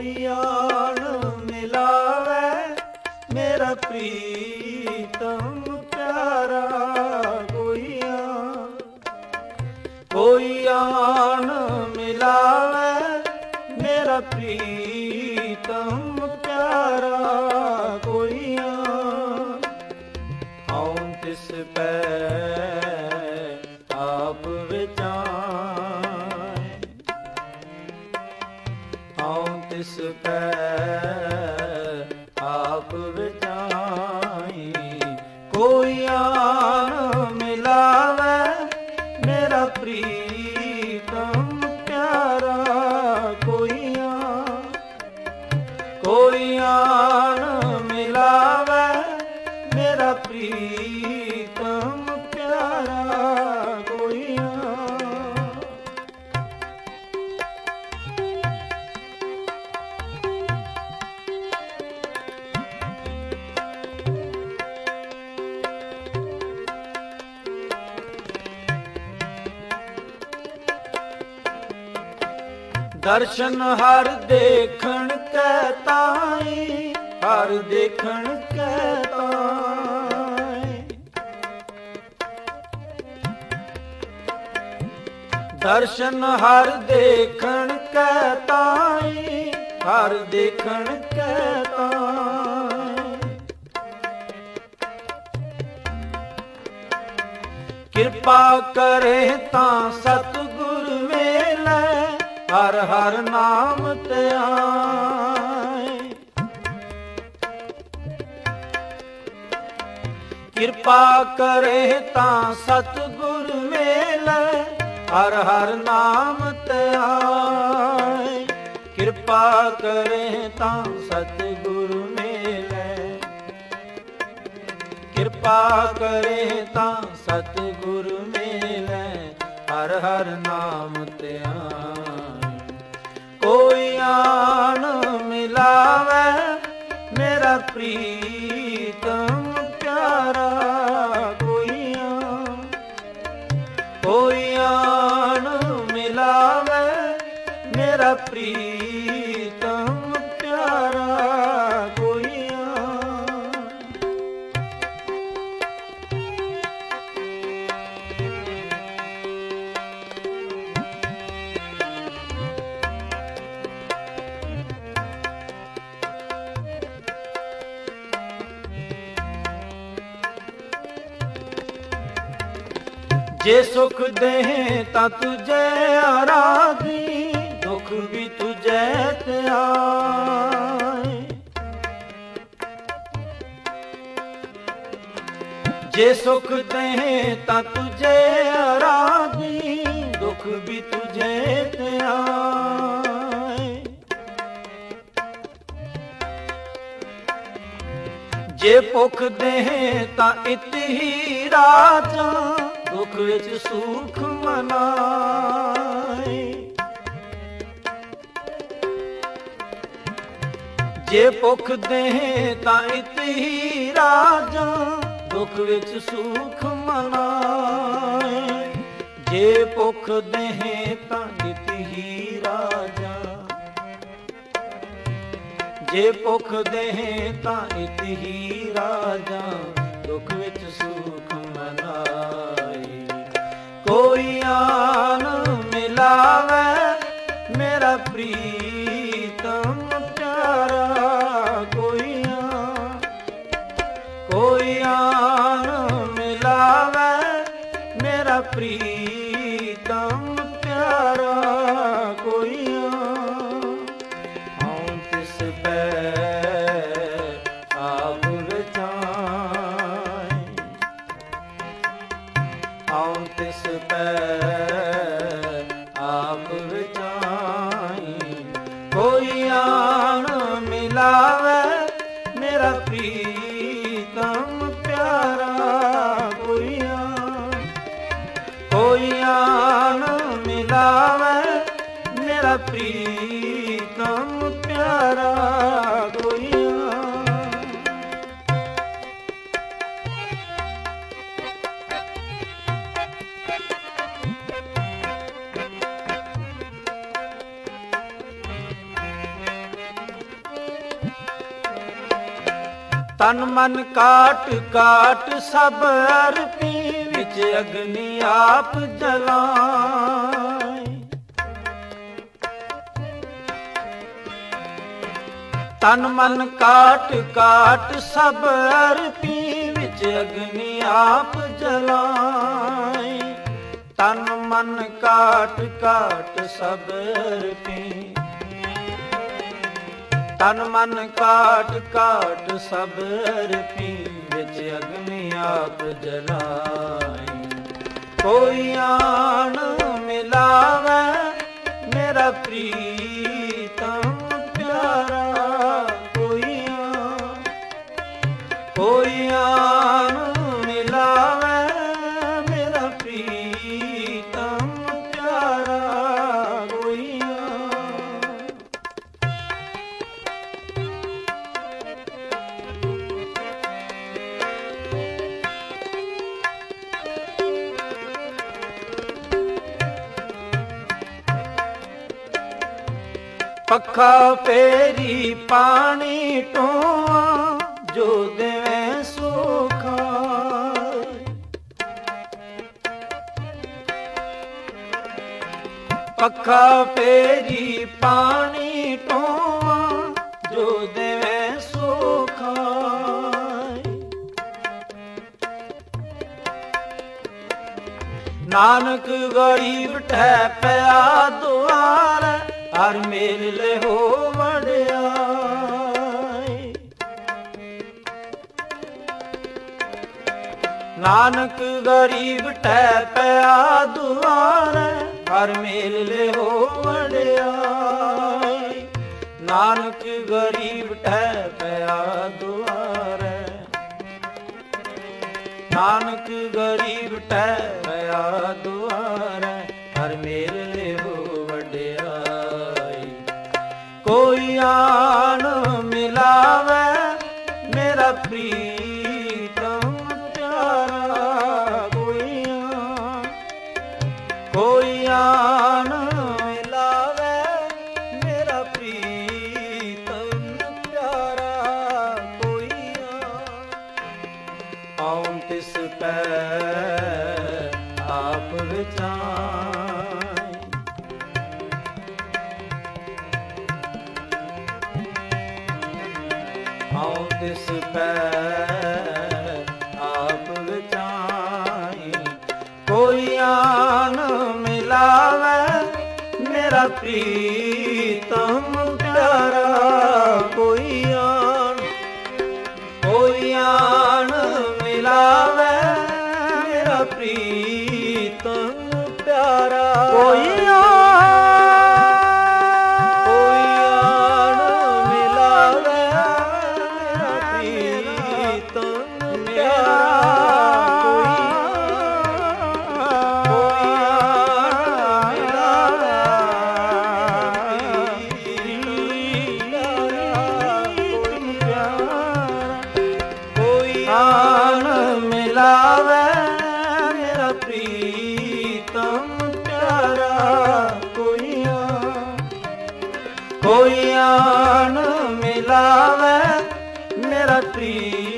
ਕੋਈ ਆਣ ਮਿਲਾਵੇ ਮੇਰਾ ਪ੍ਰੀਤਮ ਪਿਆਰਾ। ਕੋਈ ਆਣ ਮਿਲਾਵੇ ਮੇਰਾ ਪ੍ਰੀਤਮ ਪਿਆਰਾ। ਕੋਈ ਆਉ ਤਿਸ ਪੈ ਆਪ ਵਿਚਾਰ, ਆਉ ਤਿਸ ਪੈ ਆਪ ਵਿਚਾਈ। ਕੋਈ ਆਣ ਮਿਲਾਵੇ ਮੇਰਾ ਪ੍ਰੀਤਮ ਪਿਆਰਾ। ਕੋਈ ਆਣ ਮਿਲਾਵੇ ਮੇਰਾ ਪ੍ਰੀਤਮ ਪਿਆਰਾ। ਕੋਈ ਦਰਸ਼ਨ ਹਰ ਦੇਖਣ ਕੈ ਤਾਈ, ਹਰ ਦੇਖਣ ਕੈ ਤਾਈ। ਦਰਸ਼ਨ ਹਰ ਦੇਖਣ ਕੈ ਤਾਈ, ਹਰ ਦੇਖਣ ਕੈ ਤਾਈ। ਕਿਰਪਾ ਕਰੇ ਤਾਂ ਸਤਿਗੁਰ ਮਿਲੈ, ਹਰ ਹਰ ਨਾਮ ਧਿਆਏ। ਕਿਰਪਾ ਕਰੇ ਤਾਂ ਸਤਿਗੁਰ ਮਿਲੈ, ਹਰ ਹਰ ਨਾਮ ਧਿਆਏ। ਕਿਰਪਾ ਕਰੇ ਤਾਂ ਸਤਿਗੁਰ ਮਿਲੈ, ਕਿਰਪਾ ਕਰੇ ਤਾਂ ਸਤਿਗੁਰ ਮਿਲੈ, ਹਰ ਹਰ ਨਾਮ ਧਿਆਏ। ਕੋਈ ਆਣ ਮਿਲਾਵੇ ਮੇਰਾ ਪ੍ਰੀਤਮ ਪਿਆਰਾ। ਕੋਈ ਆਣ ਮਿਲਾਵੇ ਮੇਰਾ ਪ੍ਰੀਤਮ ਪਿਆਰਾ। ਕੋਈ ਜੇ ਸੁਖ ਦੇ ਤਾਂ ਤੁਝੇ ਆਰਾਧੀ, ਦੁਖ ਵੀ ਤੁਝੇ ਧਿਆਏ। ਜੇ ਸੁਖ ਦੇ ਤਾਂ ਤੁਝੇ ਆਰਾਧੀ, ਦੁਖ ਵੀ ਤੁਝੇ ਧਿਆਏ। ਜੇ ਭੁਖ ਦੇ ਤਾਂ ਇਤ ਹੀ ਰਾਜਾ, ਦੁਖ ਵਿੱਚ ਸੁਖ ਮਨਾਏ। ਜੇ ਭੁਖ ਦੇ ਤਾਂ ਇਤ ਹੀ ਰਾਜਾ, ਦੁਖ ਵਿੱਚ ਸੁਖ ਮਨਾਏ। ਜੇ ਭੁਖ ਦੇ ਤਾਂ ਇਤ ਹੀ ਰਾਜਾ, ਜੇ ਭੁਖ ਦੇ ਤਾਂ ਇਤ ਹੀ ਰਾਜਾ, ਦੁਖ ਵਿੱਚ ਸੁਖ ਮਨਾਏ। ਕੋਈ ਆਣ ਮਿਲਾਵੇ ਮੇਰਾ ਪ੍ਰੀਤਮ ਪਿਆਰਾ। ਕੋਈ ਆਣ ਮਿਲਾਵੇ ਮੇਰਾ ਪ੍ਰੀਤਮ ਪਿਆਰਾ। ਕੋਈ ਆਉ ਤਿਸ ਪੈ ਆਪ ਵਿਚਾਰ, ਆਉ ਤਿਸ ਪੈ ਆਪ ਵਿਚਾਈ। ਕੋਈ ਆਣ ਮਿਲਾਵੇ ਮੇਰਾ ਪ੍ਰੀਤਮ ਪਿਆਰਾ। ਕੋਈ ਆਣ ਮਿਲਾਵੇ ਮੇਰਾ ਪ੍ਰੀਤਮ ਪਿਆਰਾ। ਕੋਈ ਤਨ ਮਨ ਕਾਟ ਕਾਟ ਸਭ ਅਰਪੀ, ਵਿੱਚ ਅਗਨੀ ਆਪ ਜਲਾਏ। ਤਨ ਮਨ ਕਾਟ ਕਾਟ ਸਭ ਅਰਪੀ, ਵਿੱਚ ਅਗਨੀ ਆਪ ਜਲਾਏ। ਤਨ ਮਨ ਕਾਟ ਕਾਟ ਸਭ ਅਰਪੀ, ਤਨ ਮਨ ਕਾਟ ਕਾਟ ਸਭ ਅਰਪੀ, ਵਿੱਚ ਅਗਨੀ ਆਪ ਜਲਾਏ। ਕੋਈ ਆਣ ਮਿਲਾਵੇ ਮੇਰਾ ਪ੍ਰੀਤਮ ਪਿਆਰਾ, ਕੋਈ ਆਣ ਮਿਲਾਵੇ ਮੇਰਾ ਪ੍ਰੀਤਮ ਪਿਆਰਾ, ਕੋਈ ਪੱਖਾ ਪੇਰੀ ਪਾਣੀ ਟੋਆ, ਜੋ ਦੇਵੇਂ ਸੋ ਖਾਏ। ਪੱਖਾ ਪੇਰੀ ਪਾਣੀ ਟੋਆ, ਜੋ ਦੇਵੇਂ ਸੋ ਖਾਏ। ਨਾਨਕ ਗਰੀਬ ਠਹਿ ਪਿਆ ਦੁਆਰ, ਹਰ ਮੇਲ ਲਿਹੋ ਵਡਿਆਈ। ਨਾਨਕ ਗਰੀਬ ਠਹਿ ਪਿਆ ਦੁਆਰ, ਹਰ ਮੇਲ ਲਿਹੋ ਵਡਿਆਈ। ਨਾਨਕ ਗਰੀਬ ਠਹਿ ਪਿਆ ਦੁਆਰ, ਨਾਨਕ ਗਰੀਬ ਠਹਿ ਪਿਆ ਦੁਆਰ, ਹਰ ਮੇਲ ਲਿਹੋ ਵਡਿਆਈ। ਕੋਈ ਆਣ ਮਿਲਾਵੇ ਮੇਰਾ ਪ੍ਰੀਤਮ ਪਿਆਰਾ, ਕੋਈ ਆਣ ਮਿਲਾਵੇ ਮੇਰਾ ਪ੍ਰੀਤਮ ਪਿਆਰਾ, ਕੋਈ ਆਉਂ ਤਿਸ ਪੈ ਆਪ ਵਿਚਾਰ। ਆਉ ਤਿਸ ਪੈ ਆਪ ਵਿਚਾਈ। ਕੋਈ ਆਣ ਮਿਲਾਵੇ ਮੇਰਾ ਪ੍ਰੀਤਮ ਪਿਆਰਾ, ਕੋਈ ਆਣ ਮਿਲਾਵੇ ਮੇਰਾ ਪ੍ਰੀਤਮ ਪਿਆਰਾ, ਕੋਈ ਆਣ ਮਿਲਾਵੇ ਮੇਰਾ ਪ੍ਰੀਤਮ ਪਿਆਰਾ, ਕੋਈ ਆਣ ਮਿਲਾਵੇ ਮੇਰਾ ਪ੍ਰੀਤਮ